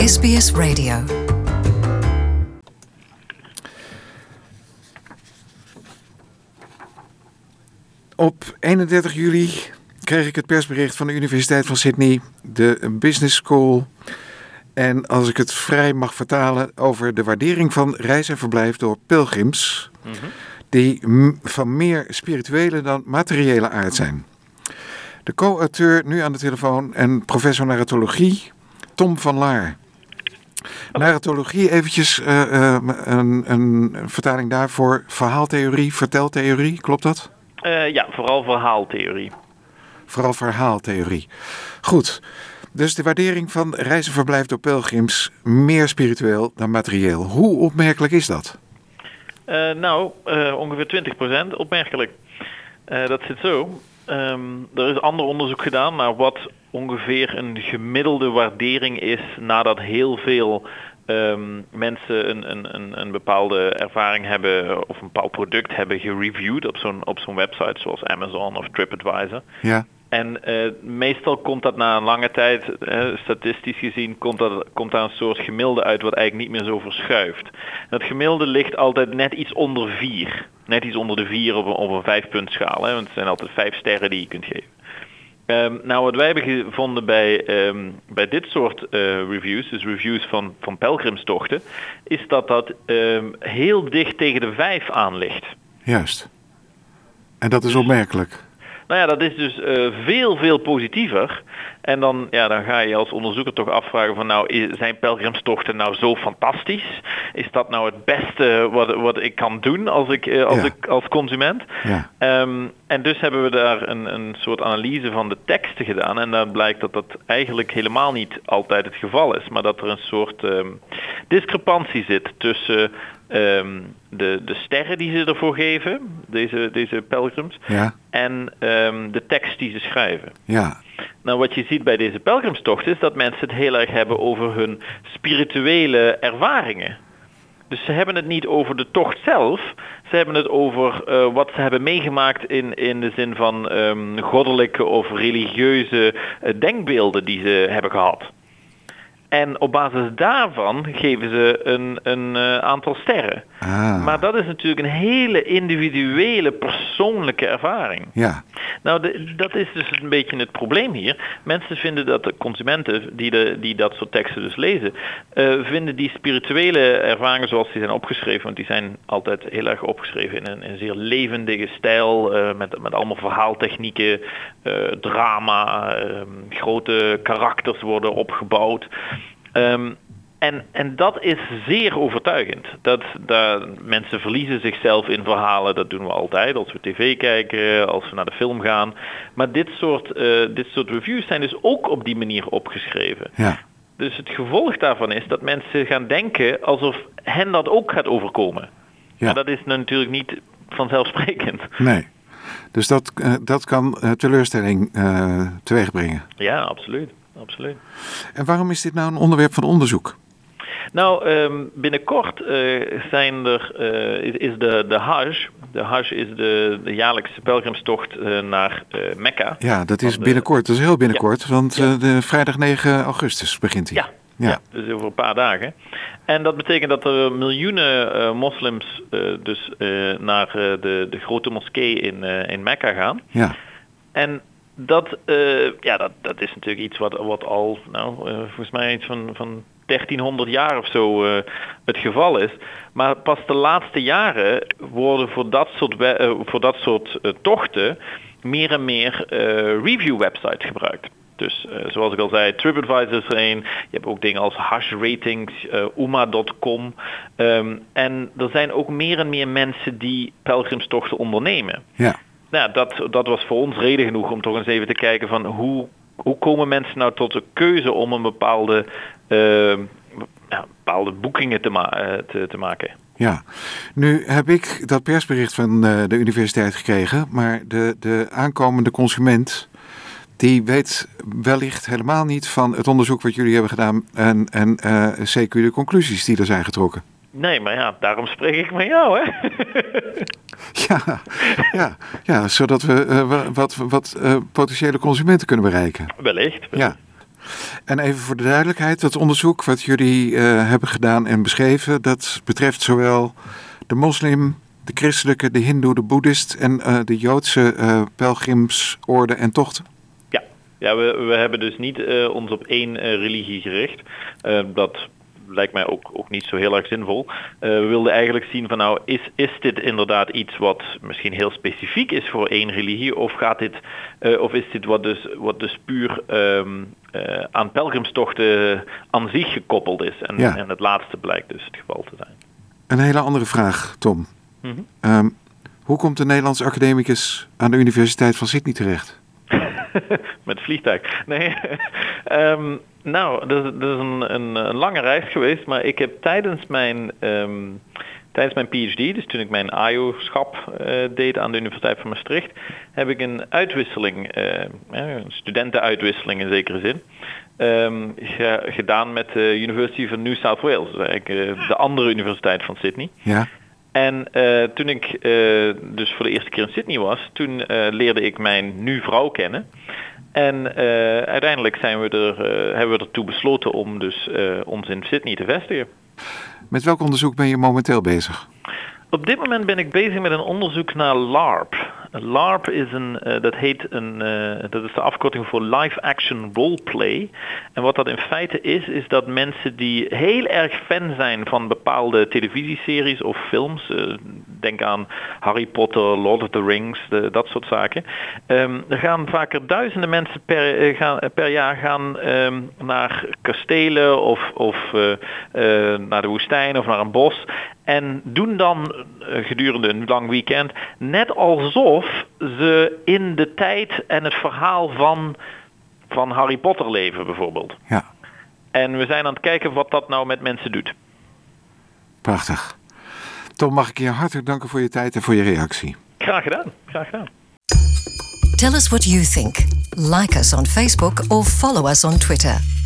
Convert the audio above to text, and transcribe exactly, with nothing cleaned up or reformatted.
S B S Radio. Op eenendertig juli kreeg ik het persbericht van de Universiteit van Sydney, de Business School. En als ik het vrij mag vertalen over de waardering van reis en verblijf door pelgrims, mm-hmm. die m- van meer spirituele dan materiële aard zijn. De co-auteur nu aan de telefoon en professor narratologie, Tom van Laar. Narratologie, eventjes uh, uh, een, een vertaling daarvoor. Verhaaltheorie, verteltheorie, klopt dat? Uh, ja, vooral verhaaltheorie. Vooral verhaaltheorie. Goed, dus de waardering van reis en verblijf door pelgrims meer spiritueel dan materieel. Hoe opmerkelijk is dat? Uh, nou, uh, ongeveer twintig procent opmerkelijk. Uh, dat zit zo. Um, er is ander onderzoek gedaan naar wat ongeveer een gemiddelde waardering is nadat heel veel um, mensen een, een, een, een bepaalde ervaring hebben of een bepaald product hebben gereviewd op zo'n, op zo'n website zoals Amazon of TripAdvisor. Ja. En uh, meestal komt dat na een lange tijd, uh, statistisch gezien, komt, dat, komt daar een soort gemiddelde uit wat eigenlijk niet meer zo verschuift. Dat gemiddelde ligt altijd net iets onder vier. Net iets onder de vier op een, op een vijfpuntschaal. Hè, want het zijn altijd vijf sterren die je kunt geven. Um, nou, wat wij hebben gevonden bij, um, bij dit soort uh, reviews, dus reviews van, van pelgrimstochten, is dat dat um, heel dicht tegen de vijf aan ligt. Juist. En dat is opmerkelijk. Nou ja, dat is dus uh, veel, veel positiever. En dan, ja, dan ga je als onderzoeker toch afvragen van nou, is, zijn pelgrimstochten nou zo fantastisch? Is dat nou het beste wat, wat ik kan doen als, ik, uh, als, ja. ik, als consument? Ja. Um, en dus hebben we daar een, een soort analyse van de teksten gedaan. En dan blijkt dat dat eigenlijk helemaal niet altijd het geval is. Maar dat er een soort um, discrepantie zit tussen Um, de, de sterren die ze ervoor geven, deze, deze pelgrims, ja. en um, de tekst die ze schrijven. Ja. Nou, wat je ziet bij deze pelgrimstocht is dat mensen het heel erg hebben over hun spirituele ervaringen. Dus ze hebben het niet over de tocht zelf, ze hebben het over uh, wat ze hebben meegemaakt in, in de zin van um, goddelijke of religieuze uh, denkbeelden die ze hebben gehad. En op basis daarvan geven ze een, een uh, aantal sterren. Ah. Maar dat is natuurlijk een hele individuele, persoonlijke ervaring. Ja. Nou, de, dat is dus een beetje het probleem hier. Mensen vinden dat de consumenten die, de, die dat soort teksten dus lezen, uh, vinden die spirituele ervaringen zoals die zijn opgeschreven, want die zijn altijd heel erg opgeschreven in een, in een zeer levendige stijl, uh, met, met allemaal verhaaltechnieken, uh, drama, uh, grote karakters worden opgebouwd. Um, en, en dat is zeer overtuigend. Dat, dat mensen verliezen zichzelf in verhalen, dat doen we altijd als we tv kijken, als we naar de film gaan. Maar dit soort, uh, dit soort reviews zijn dus ook op die manier opgeschreven. Ja. Dus het gevolg daarvan is dat mensen gaan denken alsof hen dat ook gaat overkomen. Ja. Maar dat is natuurlijk niet vanzelfsprekend. Nee. Dus dat, uh, dat kan uh, teleurstelling uh, teweegbrengen. Ja, absoluut. Absoluut. En waarom is dit nou een onderwerp van onderzoek? Nou, um, binnenkort uh, zijn er, uh, is, is de, de Hajj. De Hajj is de, de jaarlijkse pelgrimstocht uh, naar uh, Mekka. Ja, dat is binnenkort. Dat is heel binnenkort, ja. want uh, de vrijdag negen augustus begint hij. Ja. Ja. ja, dus over een paar dagen. En dat betekent dat er miljoenen uh, moslims uh, dus uh, naar uh, de, de grote moskee in, uh, in Mekka gaan. Ja. En dat, uh, ja, dat, dat is natuurlijk iets wat, wat al, nou, uh, volgens mij iets van, van dertienhonderd jaar of zo uh, het geval is. Maar pas de laatste jaren worden voor dat soort, we- uh, voor dat soort uh, tochten meer en meer uh, review websites gebruikt. Dus uh, zoals ik al zei, TripAdvisor is er een. Je hebt ook dingen als Hajj Ratings, uh, Uma punt com. Um, en er zijn ook meer en meer mensen die pelgrimstochten ondernemen. Ja. Nou, dat, dat was voor ons reden genoeg om toch eens even te kijken van hoe, hoe komen mensen nou tot de keuze om een bepaalde, uh, ja, bepaalde boekingen te, ma- uh, te, te maken. Ja, nu heb ik dat persbericht van uh, de universiteit gekregen, maar de, de aankomende consument die weet wellicht helemaal niet van het onderzoek wat jullie hebben gedaan en, en uh, zeker de conclusies die er zijn getrokken. Nee, maar ja, daarom spreek ik met jou, hè? ja, ja, ja, zodat we uh, wat, wat uh, potentiële consumenten kunnen bereiken. Wellicht. wellicht. Ja. En even voor de duidelijkheid, dat onderzoek wat jullie uh, hebben gedaan en beschreven, dat betreft zowel de moslim, de christelijke, de hindoe, de boeddhist en uh, de joodse uh, pelgrimsorde en tochten? Ja, ja we, we hebben dus niet uh, ons op één uh, religie gericht. Uh, dat lijkt mij ook, ook niet zo heel erg zinvol. Uh, we wilden eigenlijk zien van nou, is, is dit inderdaad iets wat misschien heel specifiek is voor één religie? Of gaat dit, uh, of is dit wat dus, wat dus puur um, uh, aan pelgrimstochten aan zich gekoppeld is? En, ja. en het laatste blijkt dus het geval te zijn. Een hele andere vraag, Tom. Mm-hmm. Um, hoe komt de Nederlandse academicus aan de Universiteit van Sydney terecht? Met vliegtuig. Nee. um, nou, dat is, dat is een, een, een lange reis geweest, maar ik heb tijdens mijn, um, tijdens mijn PhD, dus toen ik mijn A I O-schap uh, deed aan de Universiteit van Maastricht, heb ik een uitwisseling, uh, een studentenuitwisseling in zekere zin, um, ge, gedaan met de University of New South Wales, dus eigenlijk uh, de andere universiteit van Sydney. Ja. En uh, toen ik uh, dus voor de eerste keer in Sydney was, toen uh, leerde ik mijn nu vrouw kennen. En uh, uiteindelijk zijn we er, uh, hebben we ertoe besloten om dus uh, ons in Sydney te vestigen. Met welk onderzoek ben je momenteel bezig? Op dit moment ben ik bezig met een onderzoek naar LARP. LARP is een, uh, dat heet een, uh, dat is de afkorting voor Live Action Roleplay. En wat dat in feite is, is dat mensen die heel erg fan zijn van bepaalde televisieseries of films, uh, denk aan Harry Potter, Lord of the Rings, de, dat soort zaken. Um, er gaan vaker duizenden mensen per, uh, gaan, per jaar gaan um, naar kastelen of, of uh, uh, naar de woestijn of naar een bos. En doen dan uh, gedurende een lang weekend net alsof ze in de tijd en het verhaal van, van Harry Potter leven bijvoorbeeld. Ja. En we zijn aan het kijken wat dat nou met mensen doet. Prachtig. Tom, mag ik je hartelijk danken voor je tijd en voor je reactie. Graag gedaan, graag gedaan. Tell us what you think. Like us on Facebook or follow us on Twitter.